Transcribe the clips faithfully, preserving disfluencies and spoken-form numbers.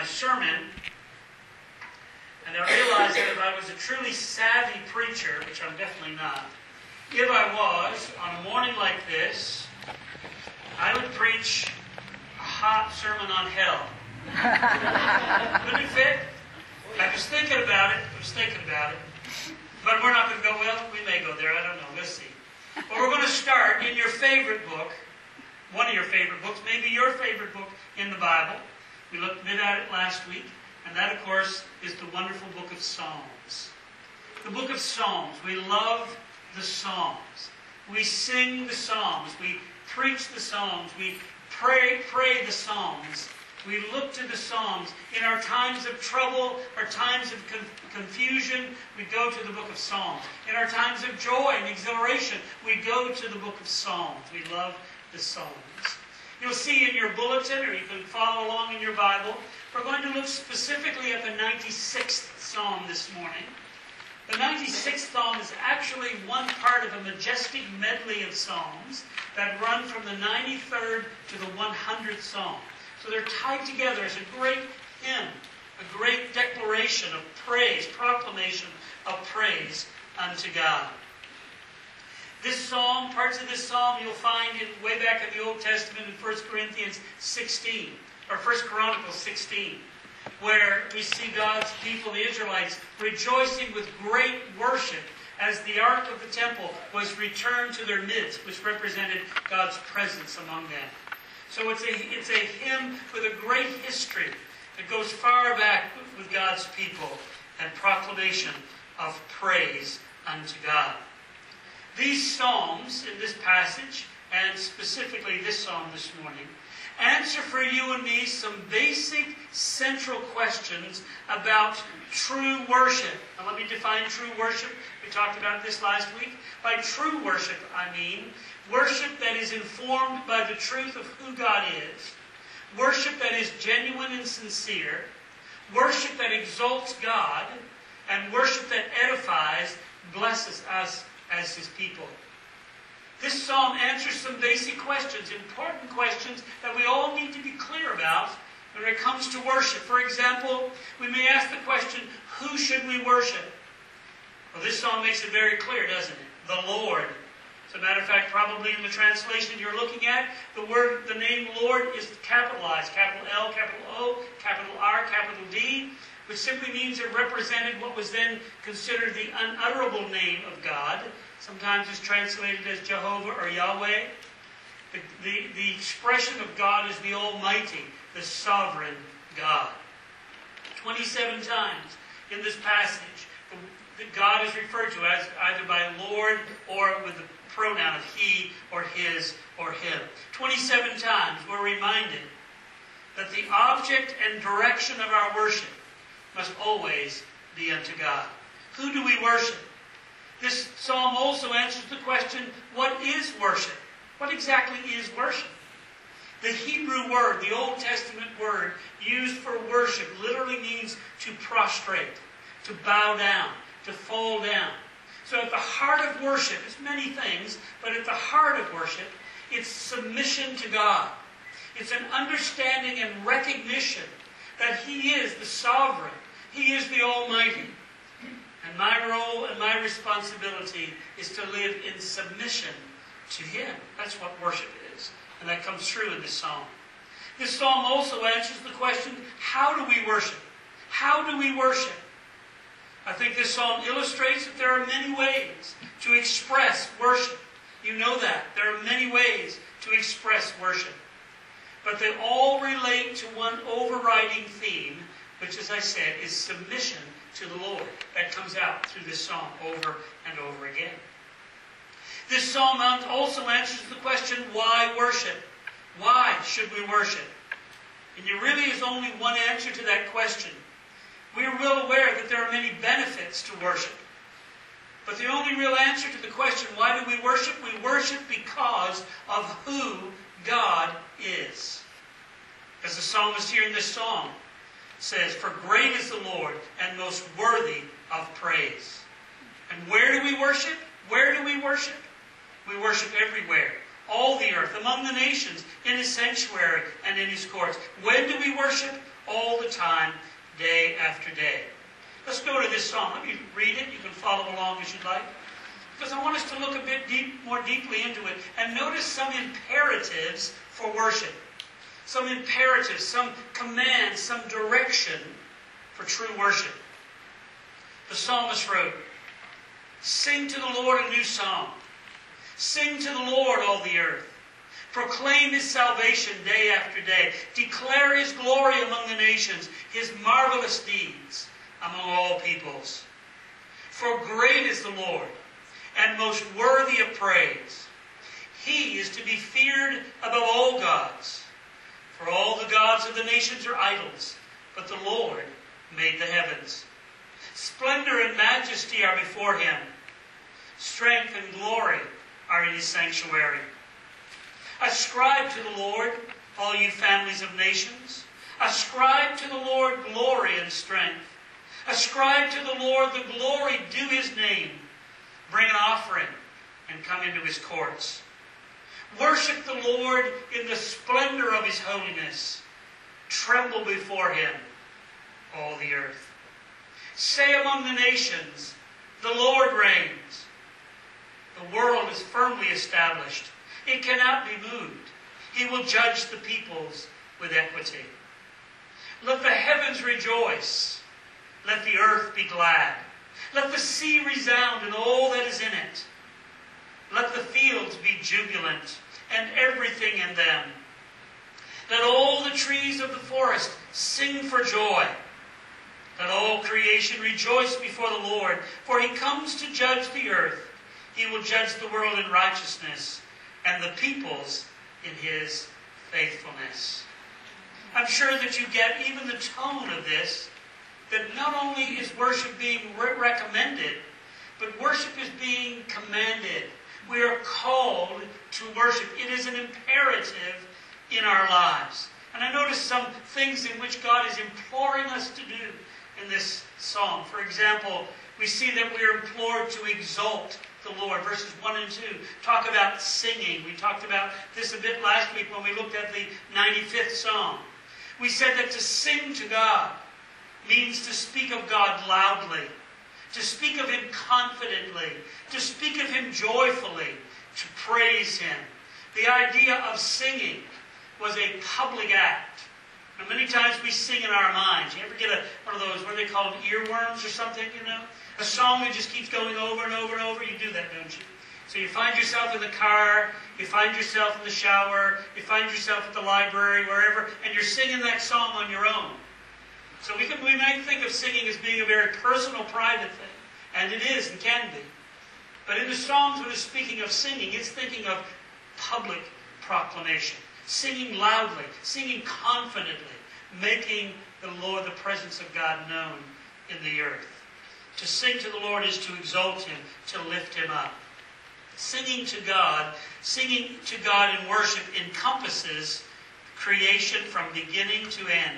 my sermon, and I realized that if I was a truly savvy preacher, which I'm definitely not, if I was, on a morning like this, I would preach a hot sermon on hell. Wouldn't it fit? I was thinking about it. I was thinking about it. But we're not going to go, well, we may go there. I don't know. We'll see. But we're going to start in your favorite book, one of your favorite books, maybe your favorite book in the Bible. We looked a bit at it last week. And that, of course, is the wonderful book of Psalms. The book of Psalms. We love the Psalms. We sing the Psalms. We preach the Psalms. We pray, pray the Psalms. We look to the Psalms. In our times of trouble, our times of con confusion, we go to the book of Psalms. In our times of joy and exhilaration, we go to the book of Psalms. We love the Psalms. You'll see in your bulletin, or you can follow along in your Bible, we're going to look specifically at the ninety-sixth Psalm this morning. The ninety-sixth Psalm is actually one part of a majestic medley of Psalms that run from the ninety-third to the one hundredth Psalm. So they're tied together as a great hymn, a great declaration of praise, proclamation of praise unto God. This psalm, parts of this psalm you'll find in, way back in the Old Testament in First Corinthians sixteen, or First Chronicles sixteen, where we see God's people, the Israelites, rejoicing with great worship as the Ark of the temple was returned to their midst, which represented God's presence among them. So it's a, it's a hymn with a great history that goes far back with God's people and proclamation of praise unto God. These psalms in this passage, and specifically this psalm this morning, answer for you and me some basic central questions about true worship. Now let me define true worship. We talked about this last week. By true worship, I mean worship that is informed by the truth of who God is, worship that is genuine and sincere, worship that exalts God, and worship that edifies, blesses us as His people. This psalm answers some basic questions, important questions that we all need to be clear about when it comes to worship. For example, we may ask the question, who should we worship? Well, this psalm makes it very clear, doesn't it? The Lord. As a matter of fact, probably in the translation you're looking at, the word, the name Lord is capitalized. Capital L, capital O, capital R, capital D, which simply means it represented what was then considered the unutterable name of God. Sometimes it's translated as Jehovah or Yahweh. The, the, the expression of God is the Almighty, the Sovereign God. twenty-seven times in this passage, the, the God is referred to as either by Lord or with the pronoun of He or His or Him. twenty-seven times we're reminded that the object and direction of our worship must always be unto God. Who do we worship? This psalm also answers the question, what is worship? What exactly is worship? The Hebrew word, the Old Testament word, used for worship literally means to prostrate, to bow down, to fall down. So at the heart of worship is many things, but at the heart of worship, it's submission to God. It's an understanding and recognition that He is the sovereign. He is the Almighty. And my role and my responsibility is to live in submission to Him. That's what worship is. And that comes through in this psalm. This psalm also answers the question, how do we worship? How do we worship? I think this psalm illustrates that there are many ways to express worship. You know that. There are many ways to express worship. But they all relate to one overriding theme, which, as I said, is submission to the Lord. That comes out through this psalm over and over again. This psalm also answers the question, why worship? Why should we worship? And there really is only one answer to that question. We are well aware that there are many benefits to worship. But the only real answer to the question, why do we worship? We worship because of who God is. As the psalmist here in this psalm says, for great is the Lord and most worthy of praise. And where do we worship? Where do we worship? We worship everywhere. All the earth, among the nations, in His sanctuary and in His courts. When do we worship? all the time, day after day. Let's go to this psalm. Let me read it. You can follow along as you'd like. Because I want us to look a bit deep, more deeply into it and notice some imperatives for worship. Some imperatives, some commands, some direction for true worship. The psalmist wrote, "Sing to the Lord a new song. Sing to the Lord, all the earth. Proclaim His salvation day after day. Declare His glory among the nations, His marvelous deeds among all peoples. For great is the Lord, and most worthy of praise. He is to be feared above all gods. For all the gods of the nations are idols, but the Lord made the heavens. Splendor and majesty are before Him. Strength and glory are in His sanctuary. Ascribe to the Lord, all you families of nations. Ascribe to the Lord glory and strength. Ascribe to the Lord the glory due His name. Bring an offering and come into His courts. Worship the Lord in the splendor of His holiness. Tremble before Him, all the earth. Say among the nations, the Lord reigns. The world is firmly established. It cannot be moved. He will judge the peoples with equity. Let the heavens rejoice. Let the earth be glad. Let the sea resound and all that is in it. Let the fields be jubilant and everything in them. Let all the trees of the forest sing for joy. Let all creation rejoice before the Lord, for He comes to judge the earth. He will judge the world in righteousness and the peoples in His faithfulness. I'm sure that you get even the tone of this, that not only is worship being re- recommended, but worship is being commanded. We are called to worship. It is an imperative in our lives. And I notice some things in which God is imploring us to do in this psalm. For example, we see that we are implored to exalt the Lord. Verses one and two talk about singing. We talked about this a bit last week when we looked at the ninety-fifth Psalm. We said that to sing to God means to speak of God loudly, to speak of Him confidently, to speak of Him joyfully, to praise Him. The idea of singing was a public act. Now, many times we sing in our minds. You ever get a, one of those, what do they call them, earworms or something, you know? A song that just keeps going over and over and over. You do that, don't you? So you find yourself in the car, you find yourself in the shower, you find yourself at the library, wherever, and you're singing that song on your own. So we, can, we might think of singing as being a very personal, private thing. And it is and can be. But in the Psalms, when it's speaking of singing, it's thinking of public proclamation. Singing loudly, singing confidently, making the Lord, the presence of God known in the earth. To sing to the Lord is to exalt Him, to lift Him up. Singing to God, singing to God in worship encompasses creation from beginning to end.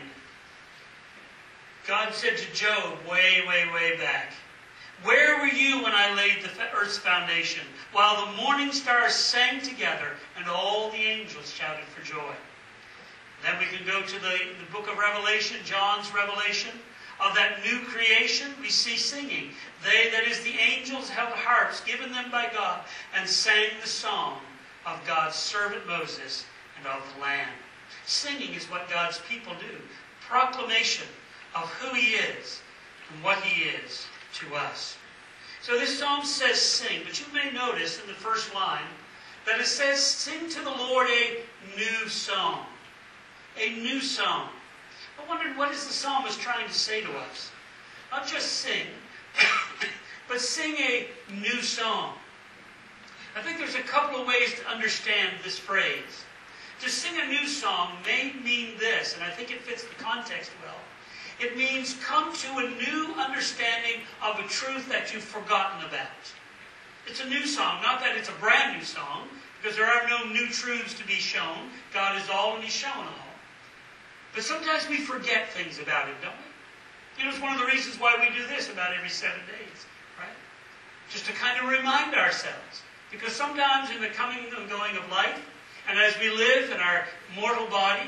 God said to Job way, way, way back, "Where were you when I laid the earth's foundation, while the morning stars sang together and all the angels shouted for joy?" Then we can go to the, the book of Revelation, John's revelation of that new creation. We see singing. They, that is the angels, held harps given them by God and sang the song of God's servant Moses and of the Lamb. Singing is what God's people do. Proclamation of who He is and what He is to us. So this psalm says sing, but you may notice in the first line that it says sing to the Lord a new song. A new song. I wondered, what is the psalmist trying to say to us? Not just sing, but sing a new song. I think there's a couple of ways to understand this phrase. To sing a new song may mean this, and I think it fits the context well. It means come to a new understanding of a truth that you've forgotten about. It's a new song, not that it's a brand new song, because there are no new truths to be shown. God is all and He's shown all. But sometimes we forget things about Him, don't we? You know, it's one of the reasons why we do this about every seven days, right? Just to kind of remind ourselves. Because sometimes in the coming and going of life, and as we live in our mortal bodies,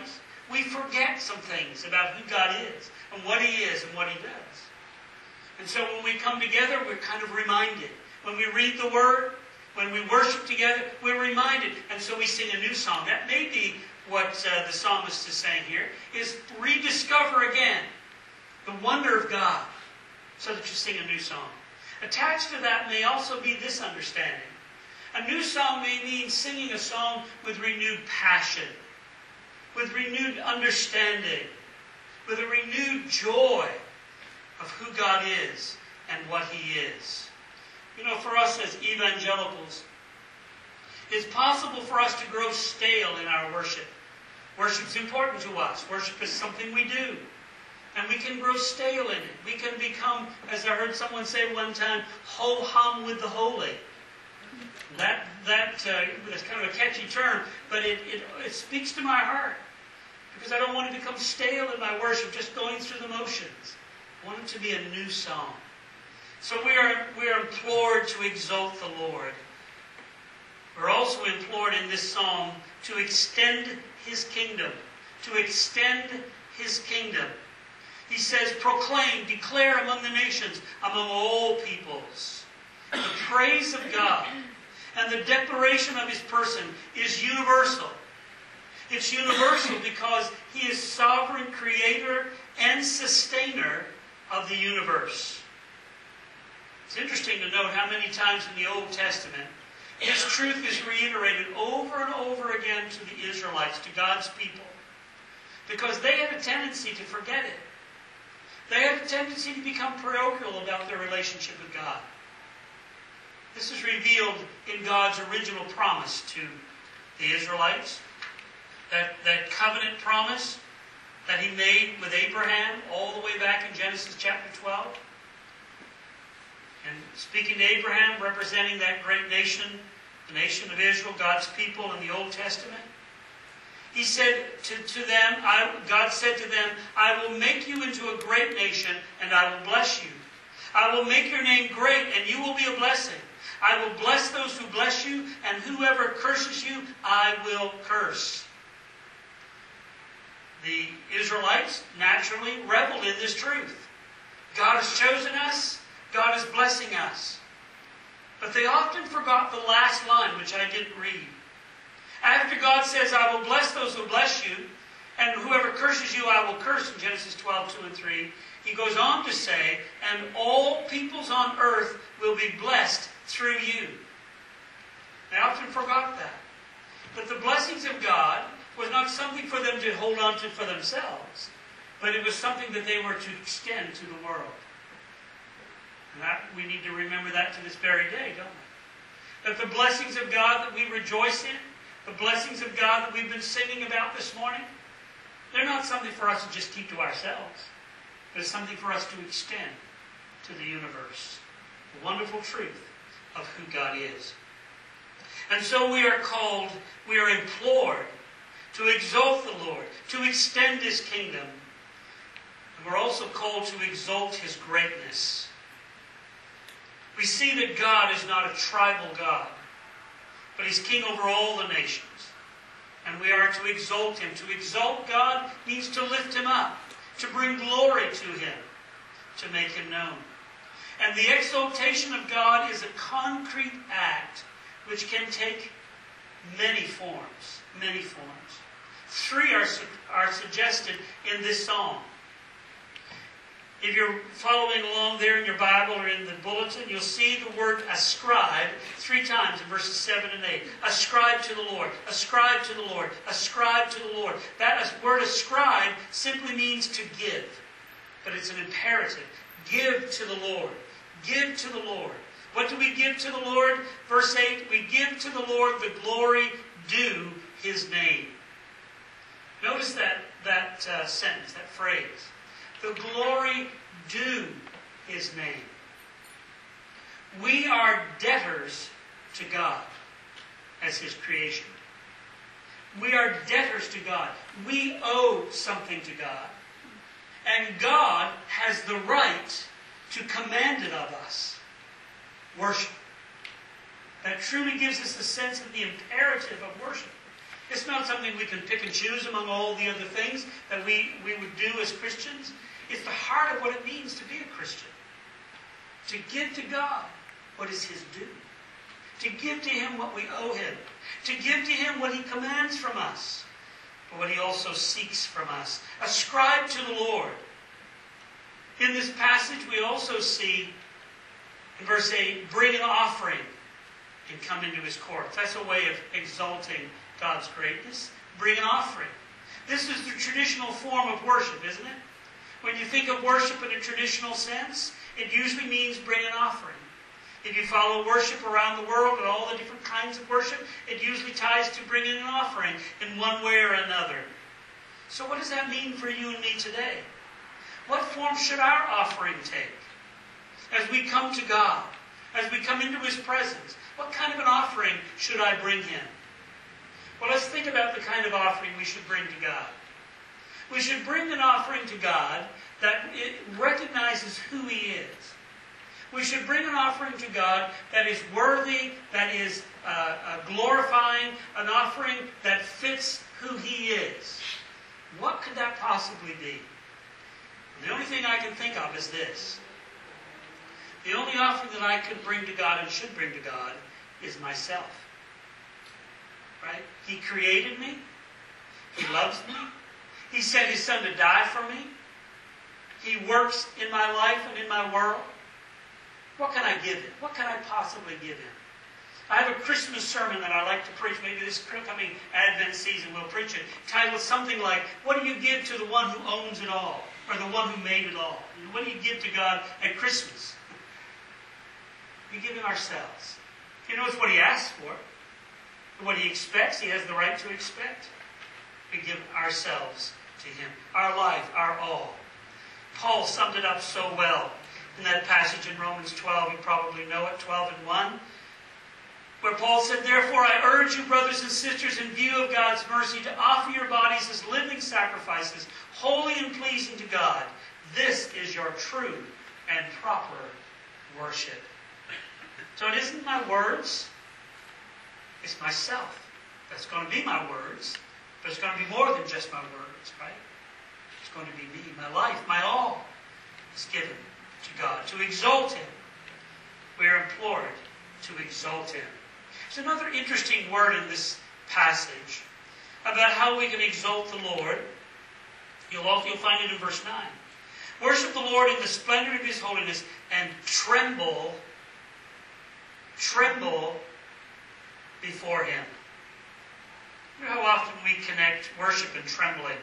we forget some things about who God is and what He is and what He does. And so when we come together, we're kind of reminded. When we read the Word, when we worship together, we're reminded. And so we sing a new song. That may be what uh, the psalmist is saying here, is rediscover again the wonder of God so that you sing a new song. Attached to that may also be this understanding. A new song may mean singing a song with renewed passion, with renewed understanding, with a renewed joy of who God is and what He is. You know, for us as evangelicals, it's possible for us to grow stale in our worship. Worship's important to us. Worship is something we do. And we can grow stale in it. We can become, as I heard someone say one time, ho-hum with the holy. That that uh, is kind of a catchy term, but it, it, it speaks to my heart. Because I don't want to become stale in my worship, just going through the motions. I want it to be a new song. So we are, we are implored to exalt the Lord. We're also implored in this psalm to extend His kingdom. To extend His kingdom. He says, proclaim, declare among the nations, among all peoples. The praise of God and the declaration of His person is universal. It's universal because He is sovereign creator and sustainer of the universe. It's interesting to note how many times in the Old Testament His truth is reiterated over and over again to the Israelites, to God's people. Because they had a tendency to forget it. They had a tendency to become parochial about their relationship with God. This is revealed in God's original promise to the Israelites. That, that covenant promise that He made with Abraham all the way back in Genesis chapter twelve. And speaking to Abraham, representing that great nation, the nation of Israel, God's people in the Old Testament. He said to, to them, I, God said to them, I will make you into a great nation and I will bless you. I will make your name great and you will be a blessing. I will bless those who bless you and whoever curses you, I will curse. The Israelites naturally reveled in this truth. God has chosen us. God is blessing us. But they often forgot the last line, which I didn't read. After God says, I will bless those who bless you, and whoever curses you, I will curse, in Genesis twelve, two and three, He goes on to say, and all peoples on earth will be blessed through you. They often forgot that. That the blessings of God was not something for them to hold on to for themselves, but it was something that they were to extend to the world. And that, we need to remember that to this very day, don't we? That the blessings of God that we rejoice in, the blessings of God that we've been singing about this morning, they're not something for us to just keep to ourselves, but it's something for us to extend to the universe. The wonderful truth of who God is. And so we are called, we are implored to exalt the Lord, to extend His kingdom. And we're also called to exalt His greatness. We see that God is not a tribal God, but He's king over all the nations. And we are to exalt Him. To exalt God means to lift Him up, to bring glory to Him, to make Him known. And the exaltation of God is a concrete act which can take many forms, many forms. Three are, are suggested in this psalm. If you're following along there in your Bible or in the bulletin, you'll see the word ascribe three times in verses seven and eight. Ascribe to the Lord. Ascribe to the Lord. Ascribe to the Lord. That word ascribe simply means to give. But it's an imperative. Give to the Lord. Give to the Lord. What do we give to the Lord? Verse eight, we give to the Lord the glory due His name. Notice that, that uh, sentence, that phrase. The glory due His name. We are debtors to God as His creation. We are debtors to God. We owe something to God. And God has the right to command it of us. Worship. That truly gives us a sense of the imperative of worship. It's not something we can pick and choose among all the other things that we, we would do as Christians. It's the heart of what it means to be a Christian. To give to God what is His due. To give to Him what we owe Him. To give to Him what He commands from us, but what He also seeks from us. Ascribe to the Lord. In this passage we also see, in verse eight, bring an offering and come into His courts. That's a way of exalting God's greatness. Bring an offering. This is the traditional form of worship, isn't it? When you think of worship in a traditional sense, it usually means bring an offering. If you follow worship around the world and all the different kinds of worship, it usually ties to bringing an offering in one way or another. So what does that mean for you and me today? What form should our offering take? As we come to God, as we come into His presence, what kind of an offering should I bring Him? Well, let's think about the kind of offering we should bring to God. We should bring an offering to God that it recognizes who He is. We should bring an offering to God that is worthy, that is uh, uh, glorifying, an offering that fits who He is. What could that possibly be? The only thing I can think of is this. The only offering that I could bring to God and should bring to God is myself. Right? He created me. He loves me. He sent His Son to die for me. He works in my life and in my world. What can I give Him? What can I possibly give Him? I have a Christmas sermon that I like to preach. Maybe this coming Advent season we'll preach it. Titled something like, what do you give to the one who owns it all? Or the one who made it all? What do you give to God at Christmas? We give Him ourselves. He knows what He asks for. What He expects, He has the right to expect. We give ourselves to Him. Our life, our all. Paul summed it up so well in that passage in Romans twelve. You probably know it, twelve and one. Where Paul said, therefore I urge you, brothers and sisters, in view of God's mercy, to offer your bodies as living sacrifices, holy and pleasing to God. This is your true and proper worship. So it isn't my words. It's myself. That's going to be my words. But it's going to be more than just my words, right? It's going to be me, my life, my all is given to God, to exalt Him. We are implored to exalt Him. There's another interesting word in this passage about how we can exalt the Lord. You'll, also, you'll find it in verse nine. Worship the Lord in the splendor of His holiness and tremble, tremble before Him. You know how often we connect worship and trembling.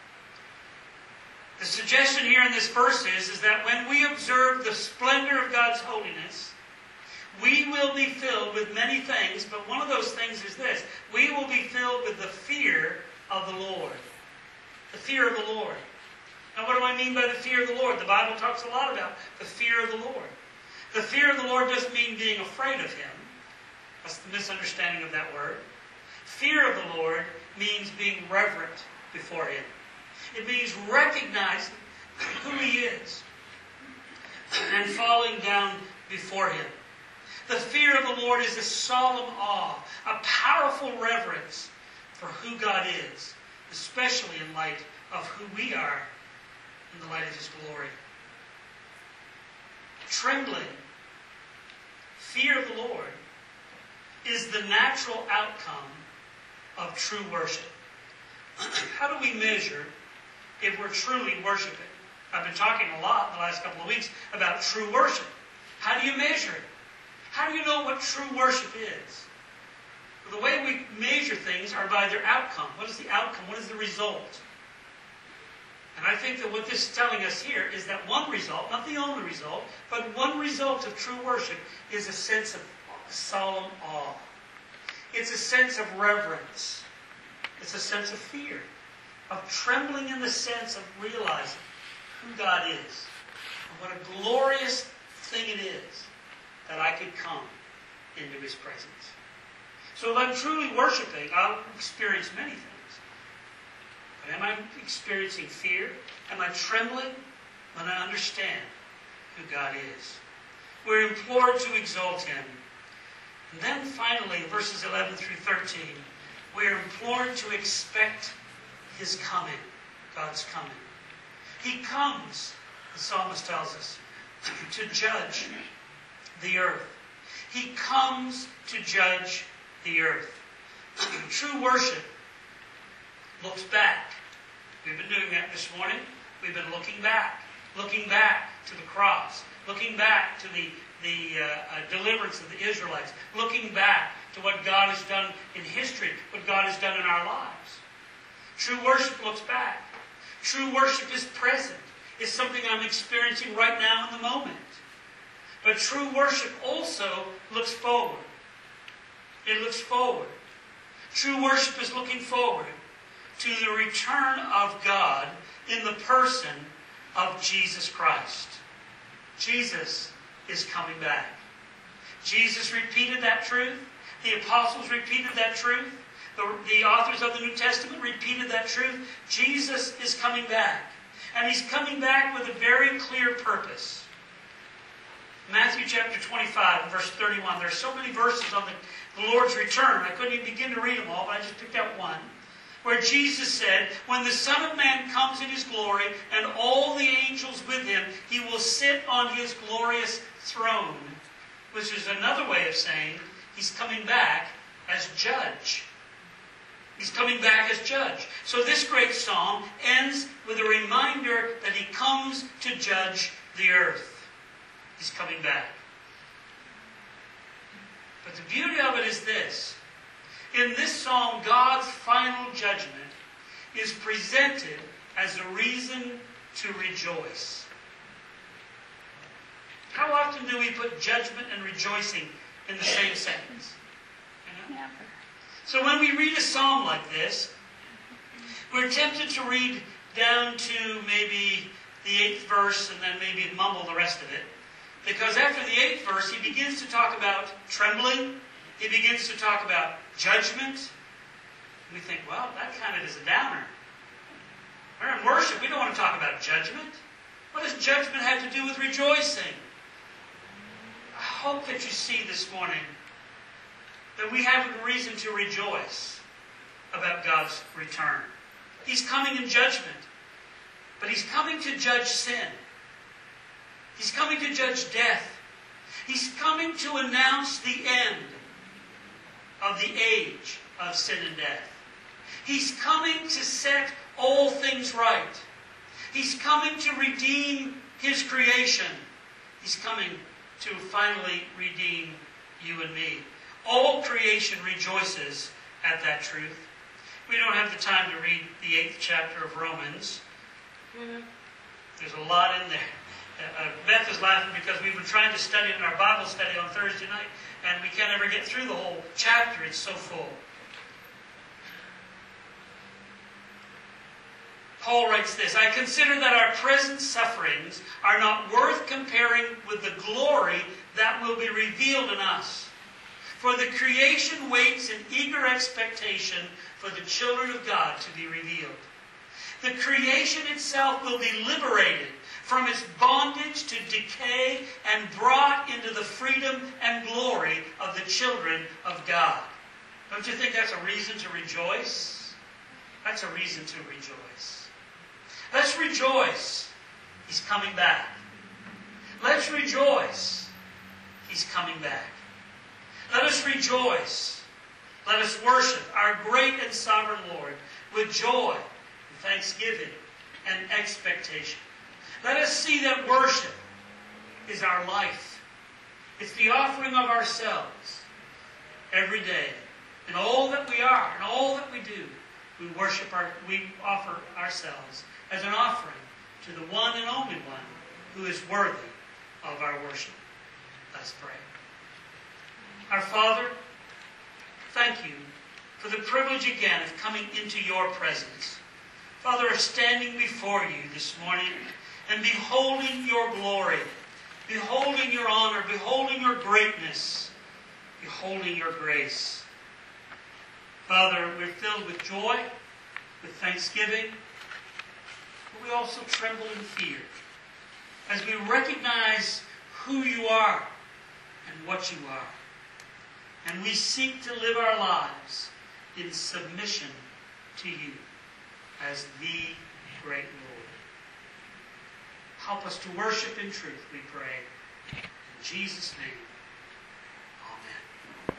The suggestion here in this verse is, is that when we observe the splendor of God's holiness, we will be filled with many things, but one of those things is this. We will be filled with the fear of the Lord. The fear of the Lord. Now what do I mean by the fear of the Lord? The Bible talks a lot about the fear of the Lord. The fear of the Lord doesn't mean being afraid of Him. That's the misunderstanding of that word. Fear of the Lord means being reverent before Him. It means recognizing who He is and falling down before Him. The fear of the Lord is a solemn awe, a powerful reverence for who God is, especially in light of who we are in the light of His glory. Trembling, fear of the Lord, is the natural outcome of true worship. How do we measure if we're truly worshiping? I've been talking a lot in the last couple of weeks about true worship. How do you measure it? How do you know what true worship is? Well, the way we measure things are by their outcome. What is the outcome? What is the result? And I think that what this is telling us here is that one result, not the only result, but one result of true worship is a sense of solemn awe. It's a sense of reverence. It's a sense of fear. Of trembling in the sense of realizing who God is. And what a glorious thing it is that I could come into His presence. So if I'm truly worshiping, I'll experience many things. But am I experiencing fear? Am I trembling when I understand who God is? We're implored to exalt Him. And then finally, verses eleven through thirteen, we are implored to expect His coming, God's coming. He comes, the psalmist tells us, to judge the earth. He comes to judge the earth. True worship looks back. We've been doing that this morning. We've been looking back. Looking back to the cross. Looking back to the, the uh, uh, deliverance of the Israelites. Looking back to what God has done in history, what God has done in our lives. True worship looks back. True worship is present. It's something I'm experiencing right now in the moment. But true worship also looks forward. It looks forward. True worship is looking forward to the return of God in the person of Jesus Christ. Jesus is coming back. Jesus repeated that truth. The apostles repeated that truth. The, the authors of the New Testament repeated that truth. Jesus is coming back. And He's coming back with a very clear purpose. Matthew chapter twenty-five, verse thirty-one. There are so many verses on the, the Lord's return. I couldn't even begin to read them all, but I just picked out one. Where Jesus said, when the Son of Man comes in His glory and all the angels with Him, He will sit on His glorious throne. Which is another way of saying He's coming back as judge. He's coming back as judge. So this great psalm ends with a reminder that He comes to judge the earth. He's coming back. But the beauty of it is this. In this psalm, God's final judgment is presented as a reason to rejoice. How often do we put judgment and rejoicing in the same sentence? You know? Never. So when we read a psalm like this, we're tempted to read down to maybe the eighth verse and then maybe mumble the rest of it. Because after the eighth verse, he begins to talk about trembling. He begins to talk about judgment. We think, well, that kind of is a downer. We're in worship. We don't want to talk about judgment. What does judgment have to do with rejoicing? I hope that you see this morning that we have a reason to rejoice about God's return. He's coming in judgment. But He's coming to judge sin. He's coming to judge death. He's coming to announce the end of the age of sin and death. He's coming to set all things right. He's coming to redeem His creation. He's coming to finally redeem you and me. All creation rejoices at that truth. We don't have the time to read the eighth chapter of Romans. There's a lot in there. Uh, Beth is laughing because we've been trying to study in our Bible study on Thursday night, and we can't ever get through the whole chapter. It's so full. Paul writes this, I consider that our present sufferings are not worth comparing with the glory that will be revealed in us. For the creation waits in eager expectation for the children of God to be revealed. The creation itself will be liberated from its bondage to decay and brought into the freedom and glory of the children of God. Don't you think that's a reason to rejoice? That's a reason to rejoice. Let's rejoice. He's coming back. Let's rejoice. He's coming back. Let us rejoice. Let us worship our great and sovereign Lord with joy and thanksgiving and expectation. Let us see that worship is our life. It's the offering of ourselves every day. In all that we are, in all that we do, we worship our, we offer ourselves as an offering to the one and only one who is worthy of our worship. Let's pray. Our Father, thank you for the privilege again of coming into your presence. Father, of standing before you this morning and beholding your glory, beholding your honor, beholding your greatness, beholding your grace. Father, we're filled with joy, with thanksgiving, but we also tremble in fear as we recognize who you are and what you are. And we seek to live our lives in submission to you as the great Lord. Help us to worship in truth, we pray. In Jesus' name, amen.